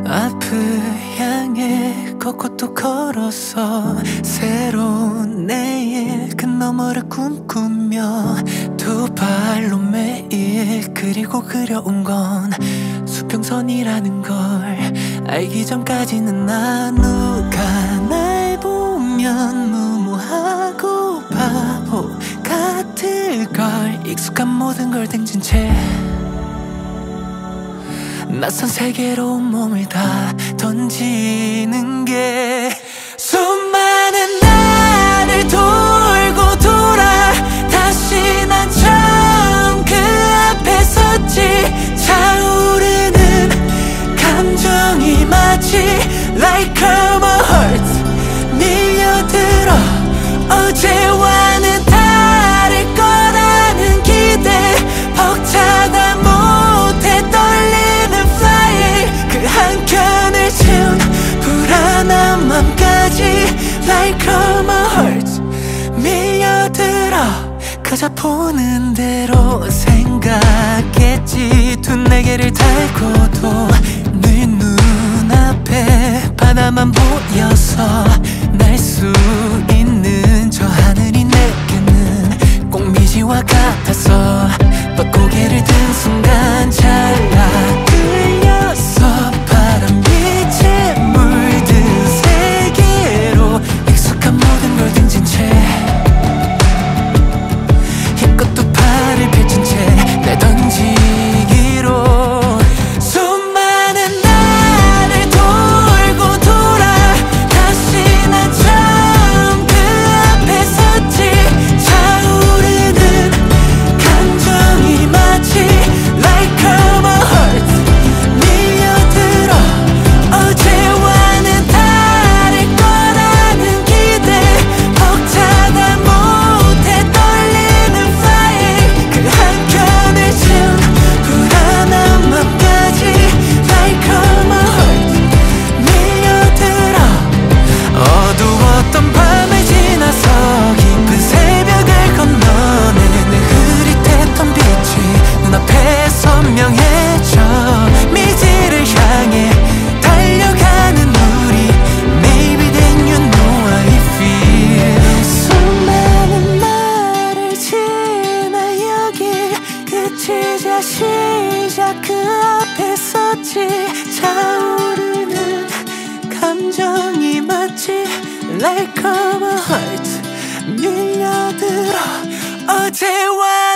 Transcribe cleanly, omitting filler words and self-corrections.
앞을 향해 걷고 또 걸어서 새로운 내일 그 너머를 꿈꾸며 두 발로 매일 그리고 그려온 건 수평선이라는 걸 알기 전까지는 나 누가 날 보면 무모하고 바보 같을걸 익숙한 모든 걸 댕진 채 낯선 세계로 몸을 다 던지는 게 수많은 나를 돌고 돌아 다시 난 처음 그 앞에 섰지 차오르는 감정이 마치 like a heart 밀려들어 어제와는 다를 거라는 기대 벅차다 못해 떨리는 fire 그 한켠을 채운 불안한 맘까지 like a heart 밀려들어 그저 보는 대로 생각했지 두 날개를 달고도 늘 눈앞에 바다만 보여서 날 수 있는 저 하늘이 내게는 꼭 미지와 같아서 또 고개를 든 순간 찰나 끌렸어 바람 밑에 물든 세계로 익숙한 모든 걸 등진 채 힘껏 두 팔을 펼친 채 날 던지기로 수많은 나를 돌고 돌아 다시 난 처음 그 앞에 섰지 차오르는 감정이 마치 like a heart 밀려들어 어제와는 다를 거라는 기대 벅차다 못해 떨리는 fire 그 한켠을 채운 불안한 맘까지 like a heart 밀려들어 어두웠던 밤을 지나서 깊은 새벽을 건너내는 흐릿했던 빛이 눈앞에 선명해져 미지를 향해 달려가는 우리 Maybe then you know how I feel 수많은 말을 지나 여길 그치자 시작 그 앞에 섰지 차오르는 감정이 마치 like a heart 밀려들어 어제와